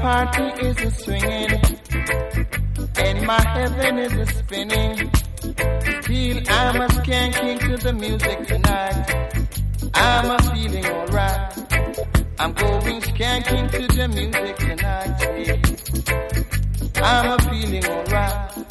party is a swinging, and my heaven is a spinning. Feel I'm a skanking to the music tonight. I'm a feeling alright. I'm going skanking to the music tonight. I'm a feeling alright.